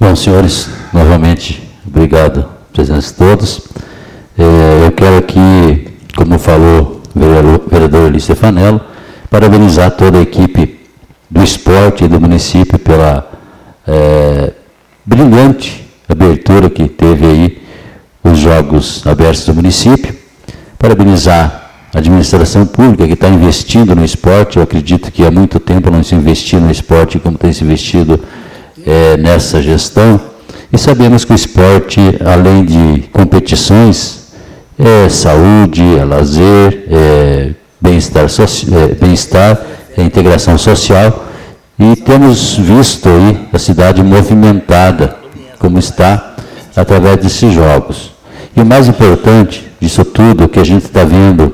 Bom, senhores, novamente, obrigado, presença de todos. Eu quero aqui, como falou o vereador Eli Stefanello, parabenizar toda a equipe do esporte e do município pela brilhante abertura que teve aí os Jogos Abertos do município. Parabenizar a administração pública que está investindo no esporte. Eu acredito que há muito tempo não se investiu no esporte como tem se investido nessa gestão. E sabemos que o esporte, além de competições, é saúde, é lazer, é bem-estar, é integração social. E temos visto aí a cidade movimentada, como está, através desses jogos. E o mais importante disso tudo, que a gente está vendo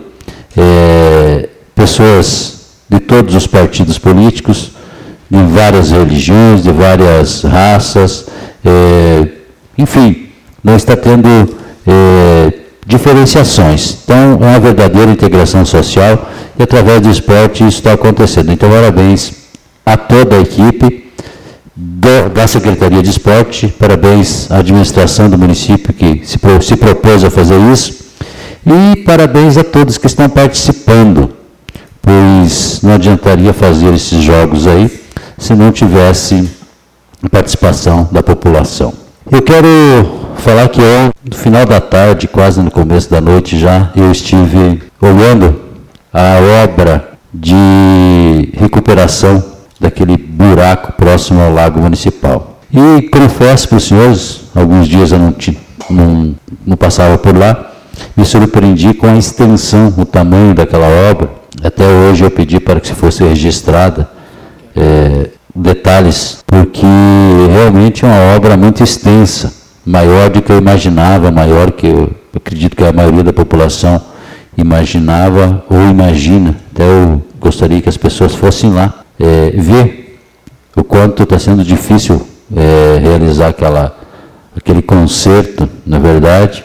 pessoas de todos os partidos políticos, de várias religiões, de várias raças, enfim, não está tendo diferenciações. Então, é uma verdadeira integração social e através do esporte isso está acontecendo. Então, parabéns a toda a equipe da Secretaria de Esporte, parabéns à administração do município que se propôs a fazer isso e parabéns a todos que estão participando, pois não adiantaria fazer esses jogos aí se não tivesse participação da população. Eu quero falar que no final da tarde, quase no começo da noite já, eu estive olhando a obra de recuperação daquele buraco próximo ao lago municipal. E confesso para os senhores, alguns dias eu não passava por lá, me surpreendi com a extensão, o tamanho daquela obra. Até hoje eu pedi para que fosse registrada detalhes, porque realmente é uma obra muito extensa, maior do que eu imaginava, maior que eu acredito que a maioria da população imaginava ou imagina. Até eu gostaria que as pessoas fossem lá ver o quanto está sendo difícil realizar aquele concerto, na verdade,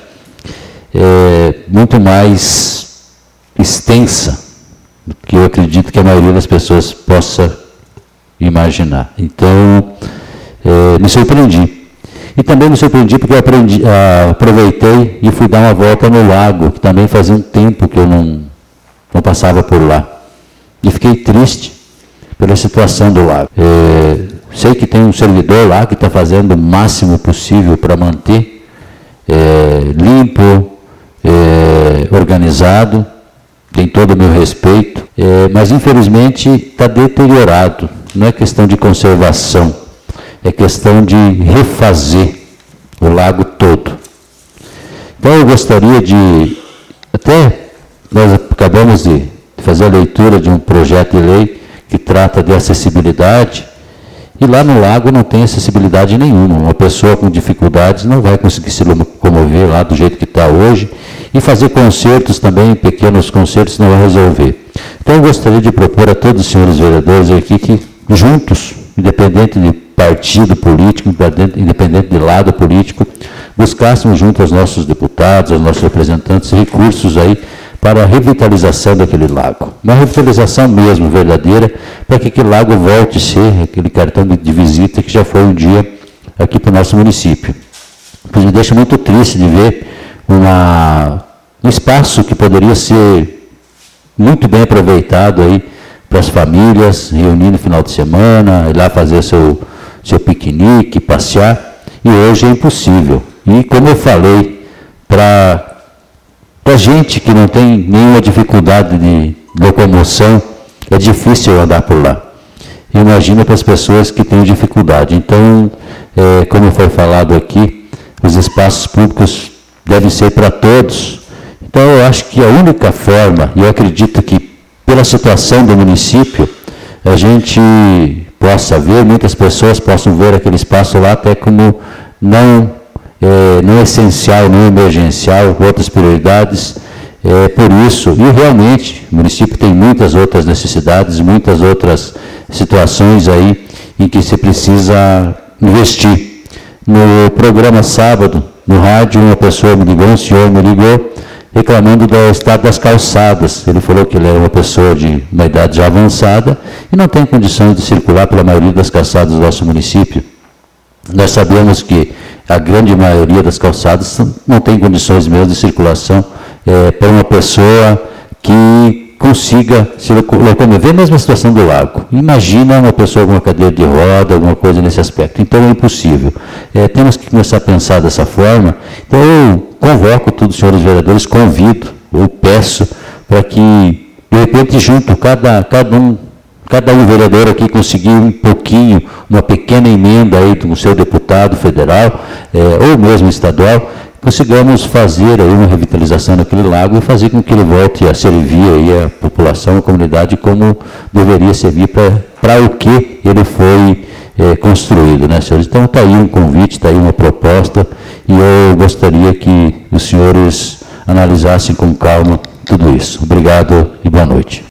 muito mais extensa do que eu acredito que a maioria das pessoas possa imaginar. Então, me surpreendi. E também me surpreendi porque eu aproveitei e fui dar uma volta no lago, que também fazia um tempo que eu não passava por lá. E fiquei triste pela situação do lago. Sei que tem um servidor lá que está fazendo o máximo possível para manter limpo, organizado, tem todo o meu respeito, mas infelizmente está deteriorado. Não é questão de conservação, é questão de refazer o lago todo. Então eu gostaria nós acabamos de fazer a leitura de um projeto de lei que trata de acessibilidade, e lá no lago não tem acessibilidade nenhuma. Uma pessoa com dificuldades não vai conseguir se locomover lá do jeito que está hoje, e fazer concertos também, pequenos concertos, não vai resolver. Então eu gostaria de propor a todos os senhores vereadores aqui que juntos, independente de partido político, independente de lado político, buscássemos junto aos nossos deputados, aos nossos representantes, recursos aí para a revitalização daquele lago. Uma revitalização mesmo, verdadeira, para que aquele lago volte a ser aquele cartão de visita que já foi um dia aqui para o nosso município. Pois me deixa muito triste de ver um espaço que poderia ser muito bem aproveitado aí para as famílias, reunir no final de semana, ir lá fazer seu piquenique, passear, e hoje é impossível. E como eu falei, para gente que não tem nenhuma dificuldade de locomoção, é difícil andar por lá. Imagina para as pessoas que têm dificuldade. Então, como foi falado aqui, os espaços públicos devem ser para todos. Então, eu acho que a única forma, e eu acredito que pela situação do município, a gente possa ver, muitas pessoas possam ver aquele espaço lá até como não essencial, não emergencial, outras prioridades. Por isso, e realmente, o município tem muitas outras necessidades, muitas outras situações aí em que se precisa investir. No programa sábado, no rádio, uma pessoa me ligou, um senhor me ligou, reclamando do estado das calçadas. Ele falou que ele é uma pessoa de uma idade já avançada e não tem condições de circular pela maioria das calçadas do nosso município. Nós sabemos que a grande maioria das calçadas não tem condições mesmo de circulação para uma pessoa que consiga se locomover, mesmo a situação do lago. Imagina uma pessoa com uma cadeira de roda, alguma coisa nesse aspecto. Então é impossível. Temos que começar a pensar dessa forma. Então eu convoco todos os senhores vereadores, convido, ou peço, para que, de repente, junto, cada um vereador aqui conseguir um pouquinho, uma pequena emenda aí com o seu deputado federal, ou mesmo estadual, consigamos fazer aí uma revitalização daquele lago e fazer com que ele volte a servir aí a população, a comunidade, como deveria servir para o que ele foi construído, né, senhores? Então está aí um convite, está aí uma proposta, e eu gostaria que os senhores analisassem com calma tudo isso. Obrigado e boa noite.